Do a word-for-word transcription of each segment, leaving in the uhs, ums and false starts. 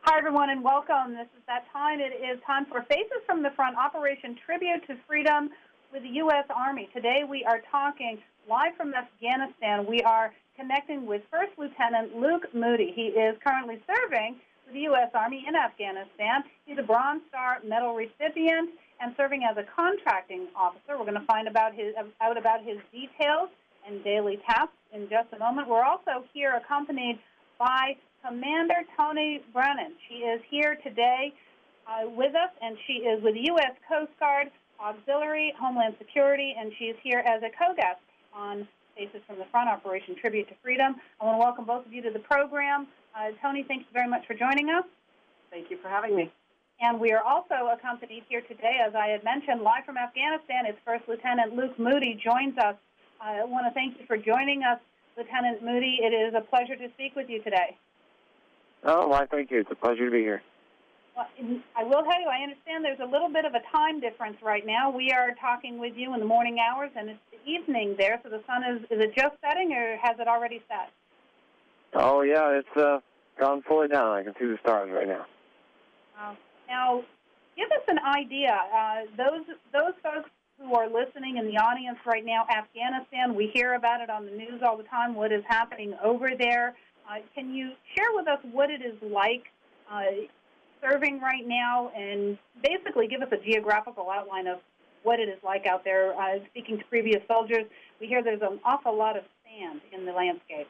Hi, everyone, and welcome. This is that time. It is time for Faces from the Front, Operation Tribute to Freedom with the U S. Army. Today we are talking live from Afghanistan. We are connecting with First Lieutenant Luke Moody. He is currently serving with the U S. Army in Afghanistan. He's a Bronze Star Medal recipient and serving as a contracting officer. We're going to find about his, out about his details and daily tasks in just a moment. We're also here accompanied by Commander Toni Brennan. She is here today uh, with us, and she is with the U S. Coast Guard Auxiliary Homeland Security, and she is here as a co-guest on Faces from the Front, Operation Tribute to Freedom. I want to welcome both of you to the program. Uh, Toni, thank you very much for joining us. Thank you for having me. And we are also accompanied here today, as I had mentioned, live from Afghanistan. It's First Lieutenant Luke Moody joins us. I want to thank you for joining us, Lieutenant Moody. It is a pleasure to speak with you today. Oh, well, thank you. It's a pleasure to be here. Well, I will tell you, I understand there's a little bit of a time difference right now. We are talking with you in the morning hours, and it's the evening there, so the sun is, is it just setting, or has it already set? Oh, yeah, it's uh, gone fully down. I can see the stars right now. Uh, now, give us an idea. Uh, those those folks who are listening in the audience right now, Afghanistan, we hear about it on the news all the time, what is happening over there. Uh, can you share with us what it is like uh, serving right now, and basically give us a geographical outline of what it is like out there? Uh, speaking to previous soldiers, we hear there's an awful lot of sand in the landscape.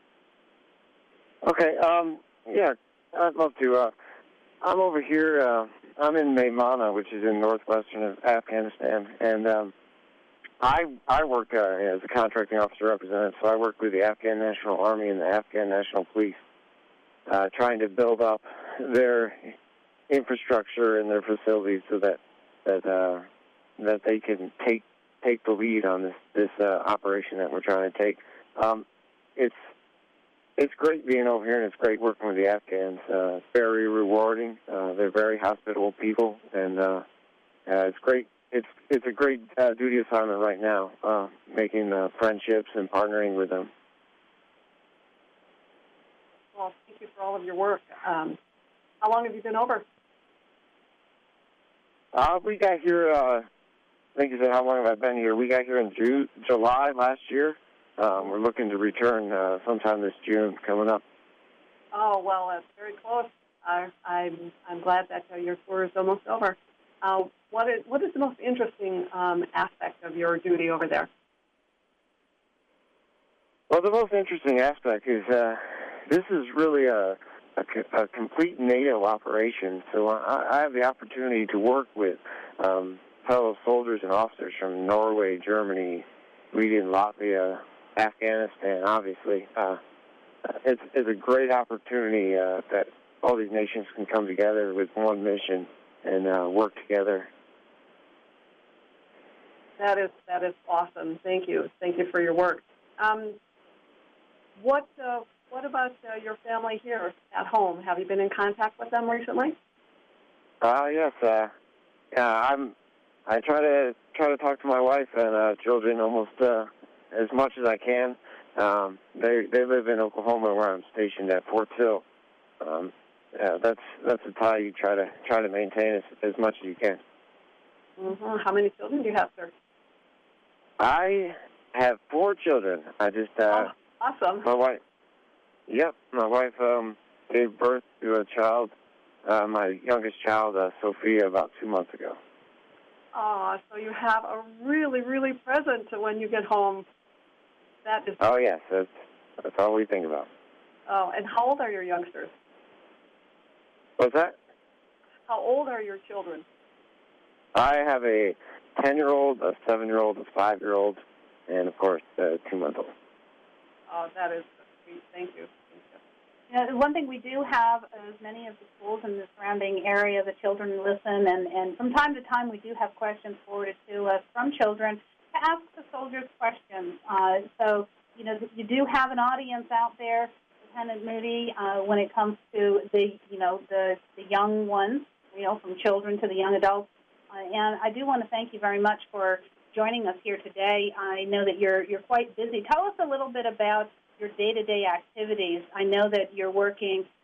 Okay, um, yeah, I'd love to. Uh, I'm over here. Uh, I'm in Maymana, which is in northwestern of Afghanistan, and um, I I work uh, as a contracting officer representative, so I work with the Afghan National Army and the Afghan National Police, uh, trying to build up their infrastructure and their facilities so that that uh, that they can take take the lead on this this uh, operation that we're trying to take. Um, it's it's great being over here, and it's great working with the Afghans. Uh, it's very rewarding. Uh, they're very hospitable people, and uh, uh, it's great. It's it's a great uh, duty assignment right now, uh, making uh, friendships and partnering with them. Well, thank you for all of your work. Um, how long have you been over? Uh, we got here, uh, I think you said how long have I been here? We got here in June, July last year. Um, we're looking to return uh, sometime this June coming up. Oh, well, that's very close. I, I'm, I'm glad that uh, your tour is almost over. Uh, what is what is the most interesting um, aspect of your duty over there? Well, the most interesting aspect is uh, this is really a, a, a complete NATO operation. So I, I have the opportunity to work with um, fellow soldiers and officers from Norway, Germany, Sweden, Latvia, Afghanistan, obviously. Uh, it's, it's a great opportunity uh, that all these nations can come together with one mission and uh, work together. That is that is awesome. Thank you. Thank you for your work. Um, what uh, what about uh, your family here at home? Have you been in contact with them recently? Uh, yes. Uh, yeah, I'm. I try to try to talk to my wife and uh, children almost uh, as much as I can. Um, they they live in Oklahoma, where I'm stationed at Fort Sill. Um, yeah, that's that's a tie you try to try to maintain as, as much as you can. Mm-hmm. How many children do you have, sir? I have four children. I just uh, oh, awesome. My wife. Yep, my wife um, gave birth to a child, uh, my youngest child, uh, Sophia, about two months ago. Oh, so you have a really, really present when you get home. That is. Oh yes, that's that's all we think about. Oh, and how old are your youngsters? What's that? How old are your children? I have a ten-year-old, a seven-year-old, a five-year-old, and, of course, a two-month-old. Oh, that is sweet. Thank you. Thank you. You know, one thing we do have is many of the schools in the surrounding area, the children listen, and, and from time to time we do have questions forwarded to us from children to ask the soldiers questions. Uh, so, you know, you do have an audience out there, Lieutenant Moody, uh, when it comes to the, you know, the, the young ones, you know, from children to the young adults. Uh, and I do want to thank you very much for joining us here today. I know that you're you're quite busy. Tell us a little bit about your day-to-day activities. I know that you're working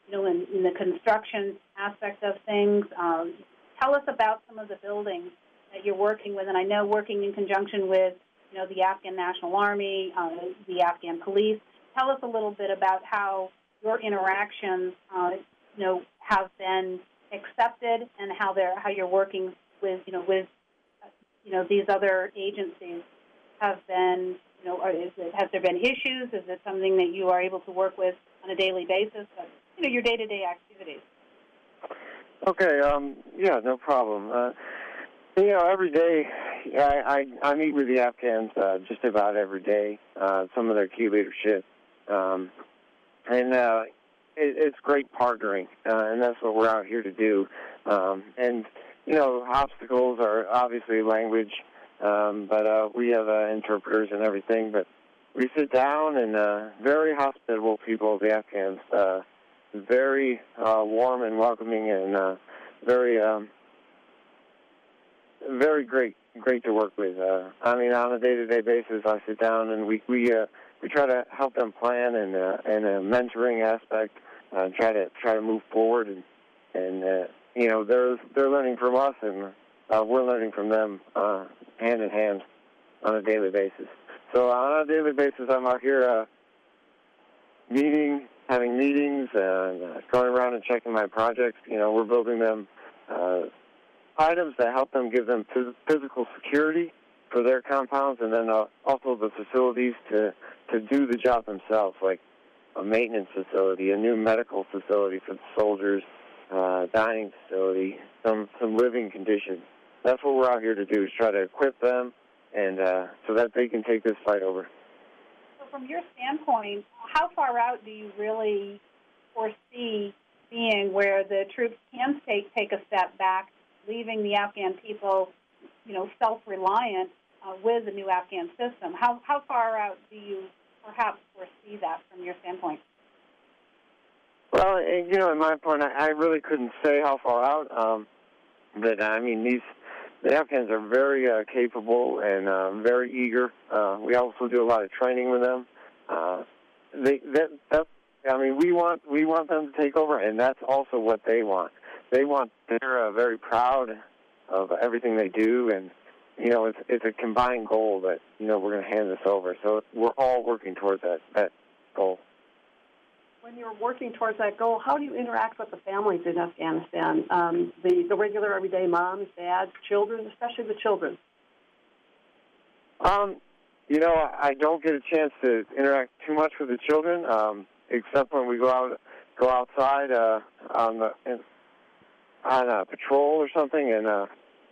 you know, in, in the construction aspect of things. Um, tell us about some of the buildings that you're working with, and I know working in conjunction with, you know, the Afghan National Army, uh, the Afghan police. Tell us a little bit about how your interactions, uh, you know, have been accepted, and how they're how you're working with, you know, with, you know, these other agencies have been, you know, or is it, has there been issues? Is it something that you are able to work with on a daily basis? But, you know, your day-to-day activities. Okay. Um. Yeah. No problem. Uh, you know, every day I, I I meet with the Afghans uh, just about every day. Uh, some of their key leadership, um, and uh, it, it's great partnering, uh, and that's what we're out here to do. Um, and you know, obstacles are obviously language, um, but uh, we have uh, interpreters and everything. But we sit down, and uh, very hospitable people, the Afghans, uh, very uh, warm and welcoming, and uh, very, um, very great, great to work with. Uh, I mean, on a day-to-day basis, I sit down and we we uh, we try to help them plan, and uh, and a mentoring aspect, uh, try to try to move forward, and and. Uh, You know, they're they're learning from us, and uh, we're learning from them, uh, hand in hand, on a daily basis. So on a daily basis, I'm out here uh, meeting, having meetings, and uh, going around and checking my projects. You know, we're building them uh, items that help them, give them phys- physical security for their compounds, and then uh, also the facilities to to do the job themselves, like a maintenance facility, a new medical facility for the soldiers. Uh, dining facility, some some living conditions. That's what we're out here to do, is try to equip them, and uh, so that they can take this fight over. So from your standpoint, how far out do you really foresee being where the troops can take take a step back, leaving the Afghan people, you know, self-reliant uh, with the new Afghan system? How how far out do you perhaps foresee that from your standpoint? Well, you know, in my point, I really couldn't say how far out. Um, but I mean, these the Afghans are very uh, capable and uh, very eager. Uh, we also do a lot of training with them. Uh, they that that I mean, we want we want them to take over, and that's also what they want. They want they're uh, very proud of everything they do, and you know, it's it's a combined goal that you know we're going to hand this over. So we're all working towards that that goal. When you're working towards that goal, how do you interact with the families in Afghanistan, um, the, the regular everyday moms, dads, children, especially the children? Um, you know, I don't get a chance to interact too much with the children, um, except when we go out, go outside uh, on the in, on a patrol or something, and uh,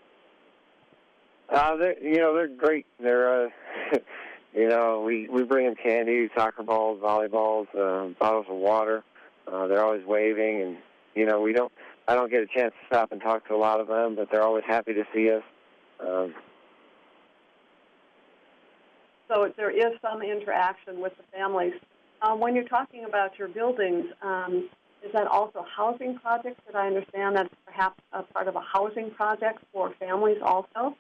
uh, they, you know, they're great. They're uh, You know, we, we bring them candy, soccer balls, volleyballs, uh, bottles of water. Uh, they're always waving, and, you know, we don't, I don't get a chance to stop and talk to a lot of them, but they're always happy to see us. Um, so there is some interaction with the families. Um, when you're talking about your buildings, um, is that also housing projects? Did I understand that's perhaps a part of a housing project for families also?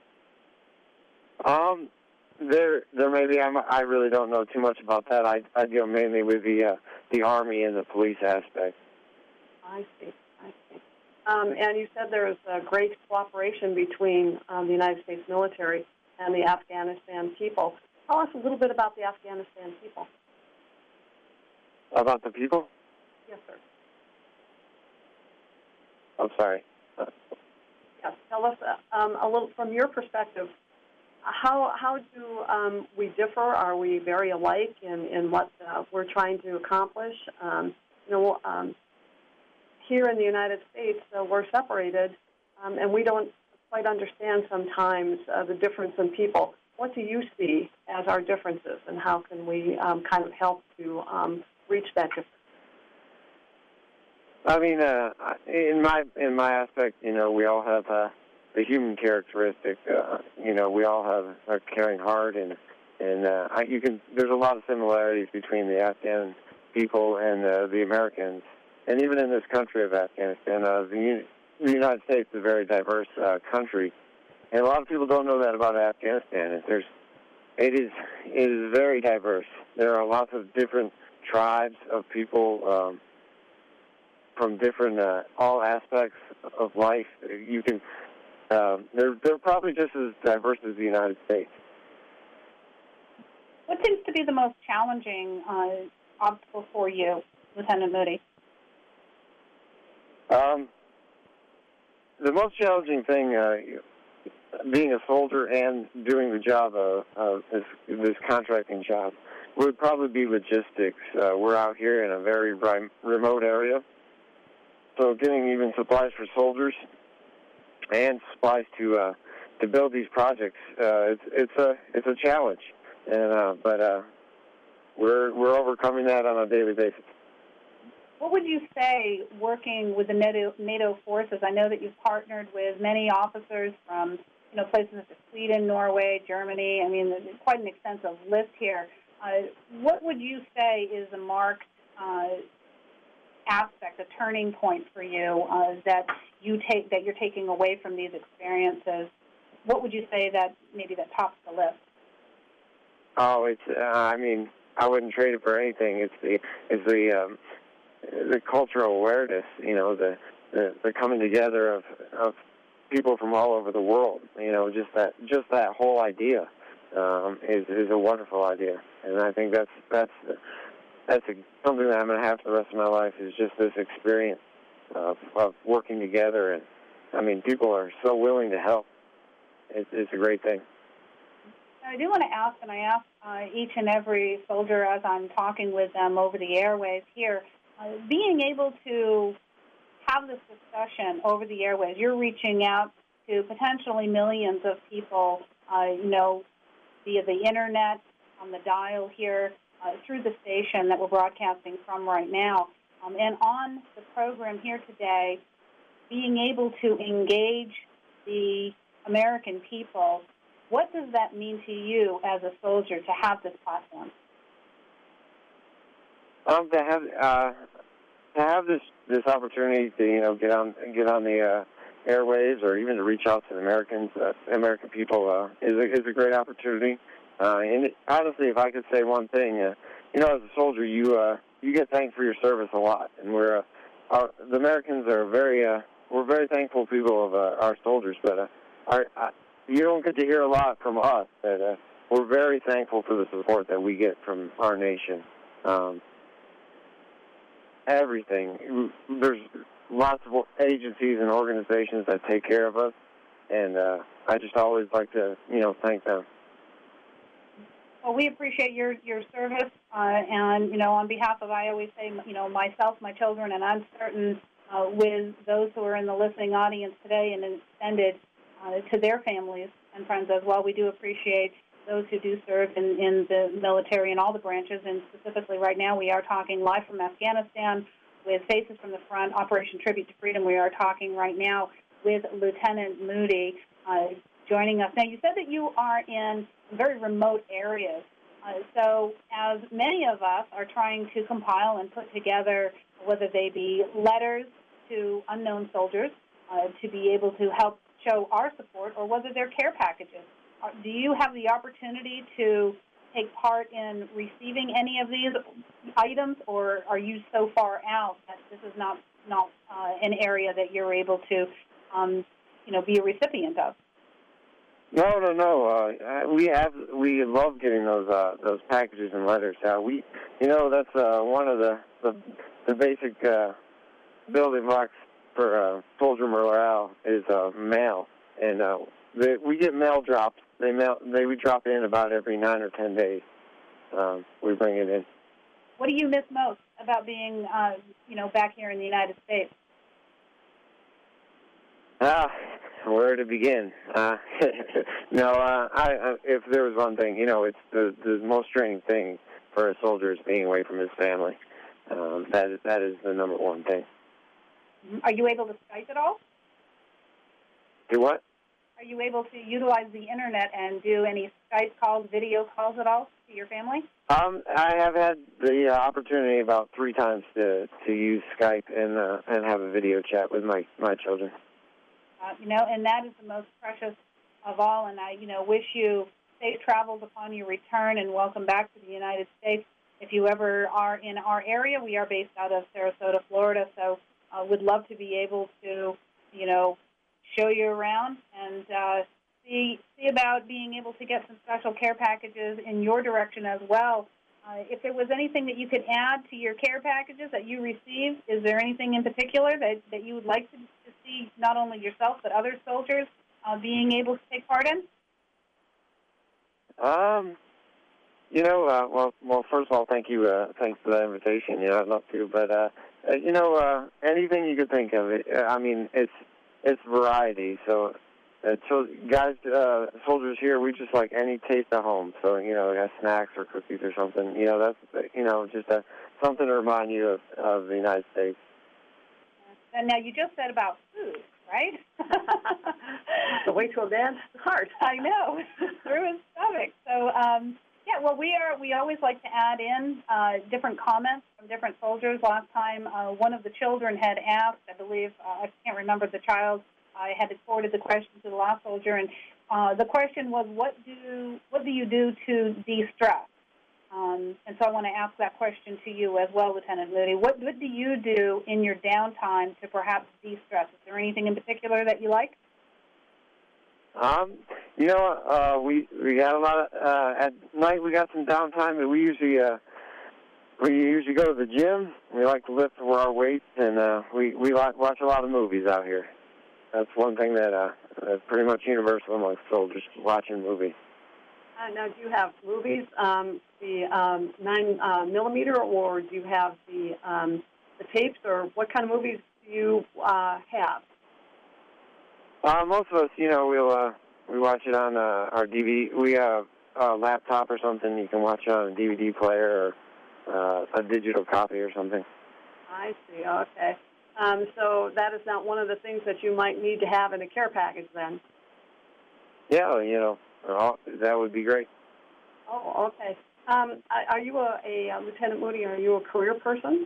Um... There, there may be. I'm, I really don't know too much about that. I, I deal mainly with the uh, the Army and the police aspect. I see. I see. Um, and you said there is a great cooperation between um, the United States military and the Afghanistan people. Tell us a little bit about the Afghanistan people. About the people? Yes, sir. I'm sorry. Uh, yes. Tell us uh, um, a little from your perspective. How how do um, we differ? Are we very alike in, in what uh, we're trying to accomplish? Um, you know, um, here in the United States, uh, we're separated, um, and we don't quite understand sometimes uh, the difference in people. What do you see as our differences, and how can we um, kind of help to um, reach that difference? I mean, uh, in my in my aspect, you know, we all have uh, the human characteristic. Uh, you know, we all have a caring heart, and and uh, I, you can. There's a lot of similarities between the Afghan people and uh, the Americans, and even in this country of Afghanistan, uh, the, the United States is a very diverse uh, country, and a lot of people don't know that about Afghanistan. There's, it is it is very diverse. There are lots of different tribes of people. Um, from different uh, all aspects of life. You can uh, they're they're probably just as diverse as the United States. What seems to be the most challenging uh, obstacle for you, Lieutenant Moody? Um, the most challenging thing, uh, being a soldier and doing the job of, of this, this contracting job, would probably be logistics. Uh, we're out here in a very remote area, so getting even supplies for soldiers and supplies to uh, to build these projects, uh, it's it's a it's a challenge, and uh, but uh, we're we're overcoming that on a daily basis. What would you say, working with the NATO, NATO forces? I know that you've partnered with many officers from you know places such as Sweden, Norway, Germany. I mean, there's quite an extensive list here. Uh, what would you say is a marked uh, aspect, a turning point for you uh, that you take that you're taking away from these experiences? What would you say that maybe that tops the list? Oh, it's. Uh, I mean, I wouldn't trade it for anything. It's the it's the um, the cultural awareness. You know, the, the the coming together of of people from all over the world. You know, just that just that whole idea um, is is a wonderful idea, and I think that's that's that's a, something that I'm going to have for the rest of my life. Is just this experience of of working together, and I mean, people are so willing to help. It's, it's a great thing. I do want to ask, and I ask uh, each and every soldier as I'm talking with them over the airways here, uh, being able to have this discussion over the airways, you're reaching out to potentially millions of people, uh, you know, via the Internet, on the dial here, uh, through the station that we're broadcasting from right now. Um, and on the program here today, being able to engage the American people, what does that mean to you as a soldier to have this platform? Um, to have uh, to have this this opportunity to you know get on get on the uh, airwaves, or even to reach out to the Americans, uh, American people, uh, is a, is a great opportunity. Uh, and it, honestly, if I could say one thing, uh, you know, as a soldier, you uh, you get thanked for your service a lot, and we're uh, our, the Americans are very uh, we're very thankful people of uh, our soldiers, but uh, our uh, you don't get to hear a lot from us, but uh, we're very thankful for the support that we get from our nation. Um, everything. There's lots of agencies and organizations that take care of us, and uh, I just always like to, you know, thank them. Well, we appreciate your, your service, uh, and, you know, on behalf of, I always say, you know, myself, my children, and I'm certain uh, with those who are in the listening audience today and extended Uh, to their families and friends as well. We do appreciate those who do serve in, in the military and all the branches, and specifically right now we are talking live from Afghanistan with Faces from the Front, Operation Tribute to Freedom. We are talking right now with Lieutenant Moody uh, joining us. Now, you said that you are in very remote areas. Uh, so as many of us are trying to compile and put together, whether they be letters to unknown soldiers, uh, to be able to help show our support, or whether they're care packages. Do you have the opportunity to take part in receiving any of these items, or are you so far out that this is not not uh, an area that you're able to, um, you know, be a recipient of? No, no, no. Uh, we have we love getting those uh, those packages and letters. Uh, we, you know, that's uh, one of the the, the basic uh, building blocks for uh, soldier morale is uh, mail, and uh, they, we get mail drops. They mail, they we drop in about every nine or ten days. Um, we bring it in. What do you miss most about being, uh, you know, back here in the United States? Ah, where to begin? Uh, no, uh, I, I, if there was one thing, you know, it's the the most draining thing for a soldier is being away from his family. Um, that is that is the number one thing. Are you able to Skype at all? Do what? Are you able to utilize the Internet and do any Skype calls, video calls at all to your family? Um, I have had the uh, opportunity about three times to to use Skype and uh, and have a video chat with my, my children. Uh, you know, and that is the most precious of all, and I, you know, wish you safe travels upon your return and welcome back to the United States. If you ever are in our area, we are based out of Sarasota, Florida, so Uh, uh, would love to be able to, you know, show you around and uh, see see about being able to get some special care packages in your direction as well. Uh, if there was anything that you could add to your care packages that you receive, is there anything in particular that, that you would like to, to see not only yourself but other soldiers uh, being able to take part in? Um, you know, uh, well, well, first of all, thank you. Uh, thanks for that invitation. You know, I'd love to, but uh, uh, you know, uh, anything you could think of. It, I mean, it's it's variety. So, uh, so guys, uh, soldiers here, we just like any taste of home. So, you know, got snacks or cookies or something. You know, that's you know just a, something to remind you of, of the United States. And now you just said about food, right? The way to a man's heart. I know, through his stomach. So, um, yeah, well, we are. We always like to add in uh, different comments from different soldiers. Last time, uh, one of the children had asked, I believe, uh, I can't remember the child, I had forwarded the question to the last soldier, and uh, the question was, what do what do you do to de-stress? Um, and so I want to ask that question to you as well, Lieutenant Moody. What, what do you do in your downtime to perhaps de-stress? Is there anything in particular that you like? Um, you know, uh, we we got a lot of uh, at night. We got some downtime, but we usually uh, we usually go to the gym. We like to lift our weights, and uh, we we like, watch a lot of movies out here. That's one thing that uh, that's pretty much universal amongst soldiers, watching movies. Uh, now, do you have movies, um, the um, nine uh, millimeter, or do you have the um, the tapes, or what kind of movies do you uh, have? Uh, most of us, you know, we'll uh, we watch it on uh, our D V D. We have a laptop or something. You can watch it on a D V D player or uh, a digital copy or something. I see. Okay. Um, so that is not one of the things that you might need to have in a care package, then. Yeah, you know, that would be great. Oh, okay. Um, are you a, a, a Lieutenant Moody? Are you a career person?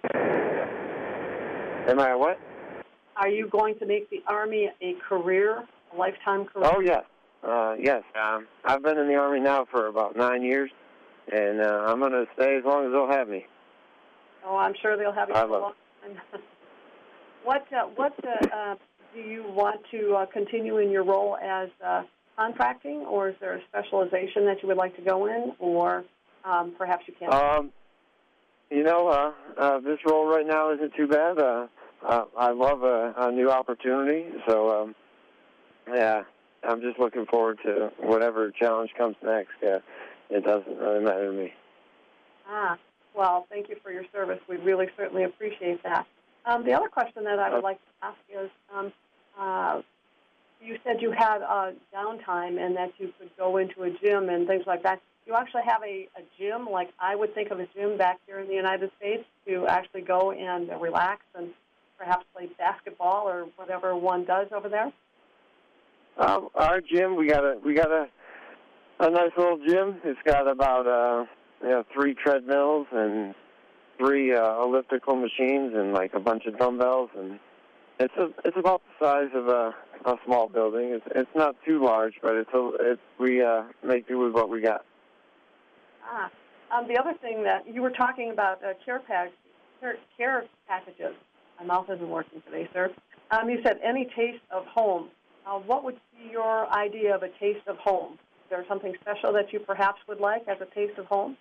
Am I a what? Are you going to make the Army a career, a lifetime career? Oh, yes. Uh, yes. Um, I've been in the Army now for about nine years, and uh, I'm going to stay as long as they'll have me. Oh, I'm sure they'll have you I for a love long time. what uh, what uh, uh, do you want to uh, continue in your role as uh, contracting, or is there a specialization that you would like to go in, or um, perhaps you can't? Um, you know, uh, uh, this role right now isn't too bad. Uh, Uh, I love a, a new opportunity, so um, yeah, I'm just looking forward to whatever challenge comes next. Yeah, it doesn't really matter to me. Ah, well, thank you for your service. We really certainly appreciate that. Um, the other question that I would like to ask is, um, uh, you said you had uh, downtime and that you could go into a gym and things like that. Do you actually have a, a gym, like I would think of a gym back here in the United States, to actually go and uh, relax and perhaps play basketball or whatever one does over there? Um, our gym, we got a we got a a nice little gym. It's got about uh, you know three treadmills and three uh, elliptical machines and like a bunch of dumbbells, and it's a, it's about the size of a, a small building. It's it's not too large, but it's a, it's we uh, make do with what we got. Ah, um, the other thing that you were talking about uh, care pack care, care packages. My mouth isn't working today, sir. Um, you said any taste of home. Uh, what would be your idea of a taste of home? Is there something special that you perhaps would like as a taste of home?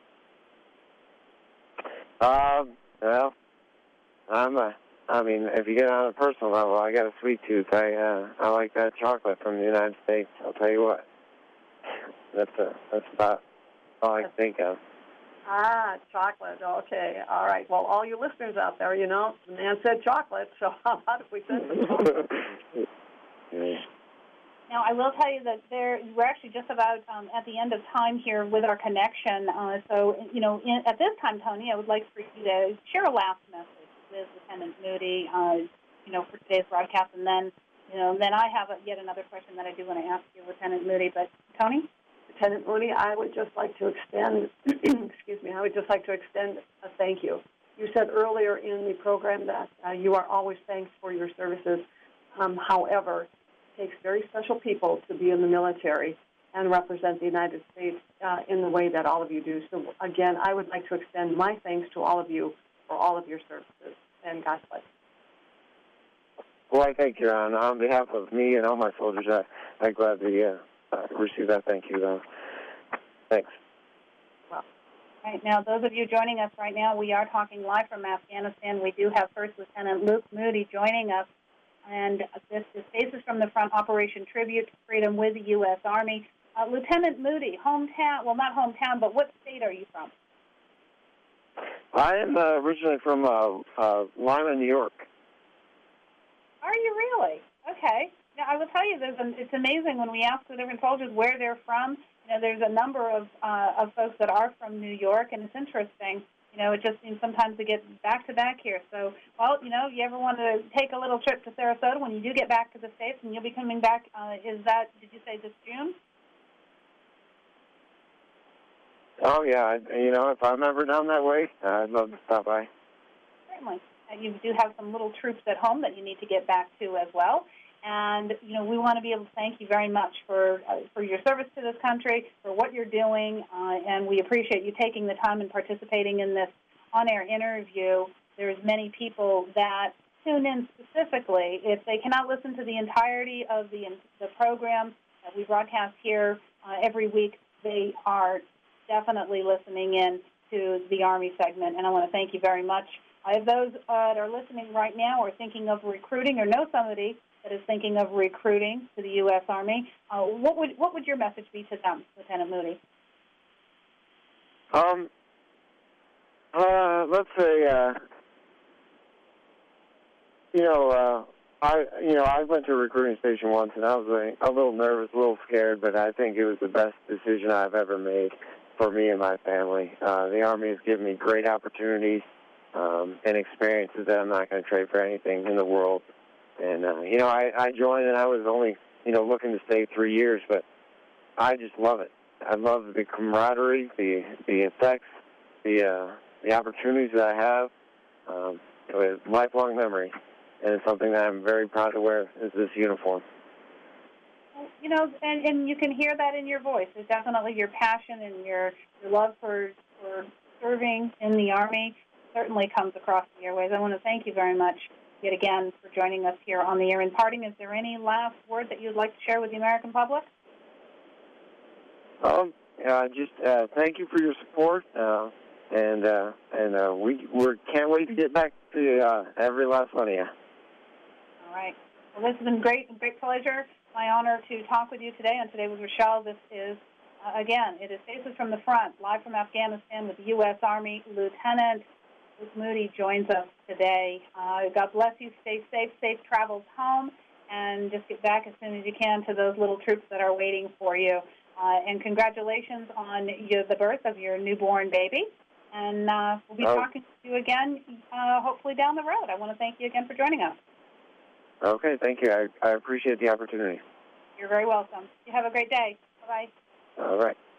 Um, well, I'm a, I mean, if you get on a personal level, I got a sweet tooth. I uh, I like that chocolate from the United States. I'll tell you what. That's a, that's about all I can think of. Ah, chocolate. Okay. All right. Well, all you listeners out there, you know, the man said chocolate, so how about if we send some chocolate? Now, I will tell you that there, we're actually just about um, at the end of time here with our connection. Uh, so, you know, in, at this time, Tony, I would like for you to share a last message with Lieutenant Moody, uh, you know, for today's broadcast. And then, you know, then I have a, yet another question that I do want to ask you, Lieutenant Moody. But, Tony? Lieutenant Moody, I would just like to extend, excuse me, I would just like to extend a thank you. You said earlier in the program that uh, you are always thanked for your services. Um, however, it takes very special people to be in the military and represent the United States uh, in the way that all of you do. So, again, I would like to extend my thanks to all of you for all of your services. And God bless. why thank you. On, on behalf of me and all my soldiers, I, I gladly uh, uh, receive that thank you. Uh, thanks. Right now, those of you joining us right now, we are talking live from Afghanistan. We do have First Lieutenant Luke Moody joining us, and this is Faces from the Front, Operation Tribute to Freedom with the U S. Army. Uh, Lieutenant Moody, hometown, well, not hometown, but what state are you from? I am uh, originally from uh, uh, Lima, New York. Are you really? Okay. Now, I will tell you, there's an, it's amazing when we ask the different soldiers where they're from. You know, there's a number of uh, of folks that are from New York, and it's interesting. You know, it just seems sometimes to get back to back here. So, well, you know, you ever want to take a little trip to Sarasota when you do get back to the States, and you'll be coming back, uh, is that, did you say this June? Oh, yeah. I, you know, if I'm ever down that way, uh, I'd love to stop by. Certainly. Uh, you do have some little troops at home that you need to get back to as well. And, you know, we want to be able to thank you very much for uh, for your service to this country, for what you're doing, uh, and we appreciate you taking the time and participating in this on-air interview. There's many people that tune in specifically. If they cannot listen to the entirety of the, the program that we broadcast here uh, every week, they are definitely listening in to the Army segment, and I want to thank you very much. Uh, if those uh, that are listening right now are thinking of recruiting or know somebody that is thinking of recruiting to the U S. Army, uh, what would what would your message be to them, Lieutenant Moody? Um, uh, let's say, uh, you know, uh, I you know I went to a recruiting station once, and I was a, a little nervous, a little scared, but I think it was the best decision I've ever made for me and my family. Uh, the Army has given me great opportunities um, and experiences that I'm not going to trade for anything in the world. And, uh, you know, I, I joined, and I was only, you know, looking to stay three years, but I just love it. I love the camaraderie, the the effects, the uh, the opportunities that I have. Um, it was a lifelong memory, and it's something that I'm very proud to wear, is this uniform. You know, and, and you can hear that in your voice. It's definitely your passion and your, your love for, for serving in the Army certainly comes across the airways. I want to thank you very much yet again for joining us here on the air. In parting, is there any last word that you'd like to share with the American public? Um, uh, just uh, thank you for your support, uh, and uh, and uh, we we can't wait to get back to uh, every last one of you. All right. Well, this has been great, a great pleasure. My honor to talk with you today. And today with Rochelle, this is uh, again, it is Faces from the Front, live from Afghanistan with the U S. Army. Lieutenant Luke Moody joins us today. Uh, God bless you. Stay safe. Safe travels home. And just get back as soon as you can to those little troops that are waiting for you. Uh, and congratulations on your, the birth of your newborn baby. And uh, we'll be oh. talking to you again, uh, hopefully down the road. I want to thank you again for joining us. Okay, thank you. I, I appreciate the opportunity. You're very welcome. You have a great day. Bye-bye. All right.